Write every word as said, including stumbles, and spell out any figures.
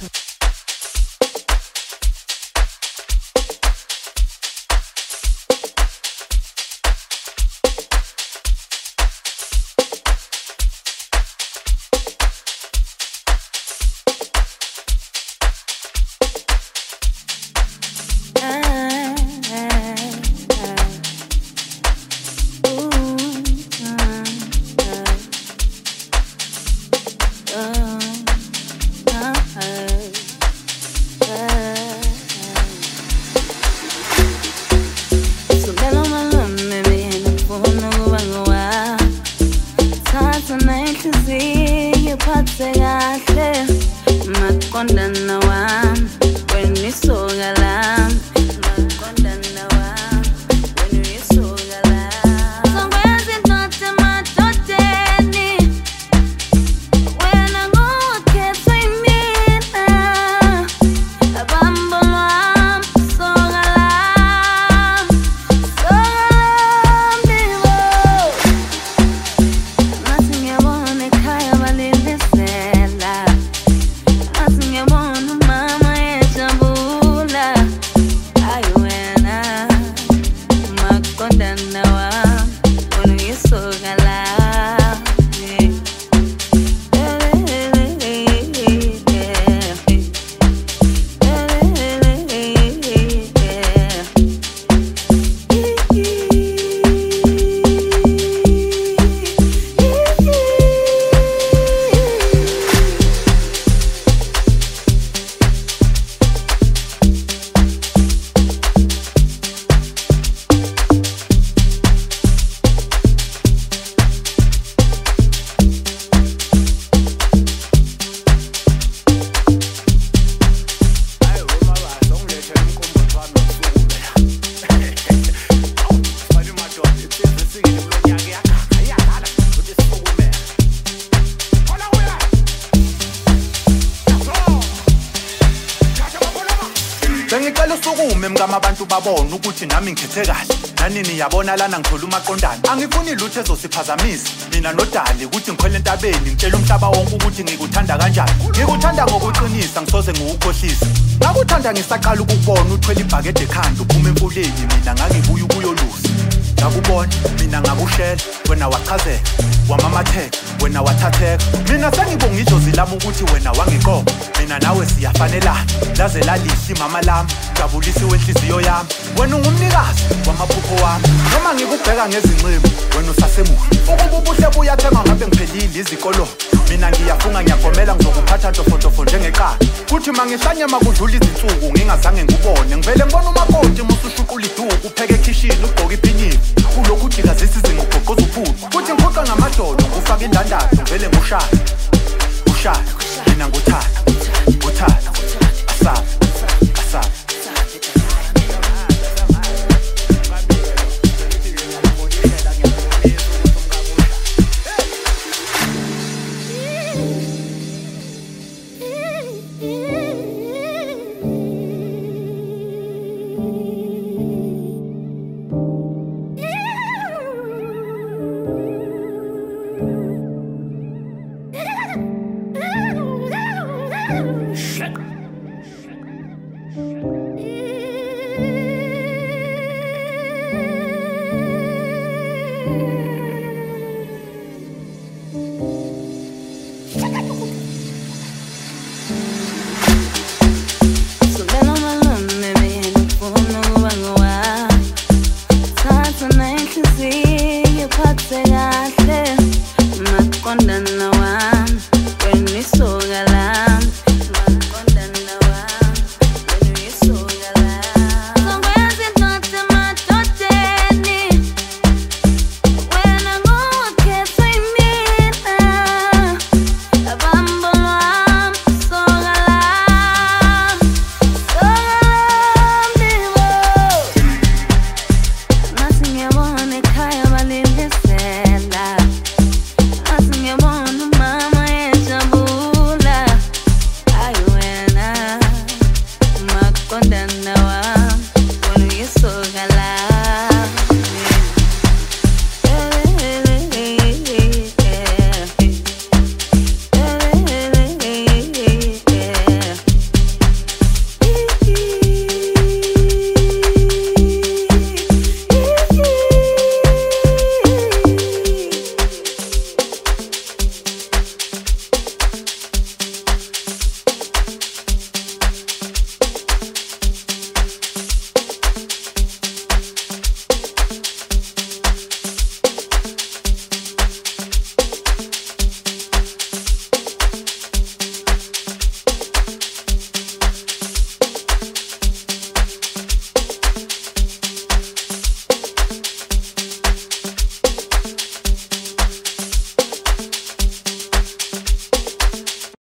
babona ukuthi nami ngikhethe kahle nanini yabona lana ngithola umaqondana angifuni lutho ezosiphazamisa mina nodali ukuthi ngikhwele entabeni ngitshela umhlaba wonke ukuthi ngikuthanda kanjani ngikuthanda ngokuqinisa ngisoze ngukukhohlisa ngakuthanda ngisaqala ukubona uthwele ibhakede ekhanda uphuma emfuleni mina ngangibuya ukuyolusa ngakubona mina ngakushela wena wachazeka wamamatheka wena wathatheka mina sengibonga idlozi lami ukuthi wena wangiqoqa mina nawe siyafanelana laze lalihle mama lami jabulisi wenhliziyo yami wena ungumnikazi wamaphupho wami noma ngikubheka ngezinqimo wena usasemuhle ukuba ubuhle buyathenga ngabe ngiphelile izikolo mina ngiyafunga ngiyagomela ngizokuphatha ntofotofo njengeqala kuthi mangihlanye makudlula izinsuku ngingazange ngubone ngivele ngibona umakoti musushuqula iduku upheke ekitchen ugqoka iphinyini kulokhu jikazisa izinga ugqoqoza uphula kuthi ngiphoqa ngamadolo ngufaka indandatho ngivele ngushaya ushaya mina nguthanda nguthanda asaba asaba Shit.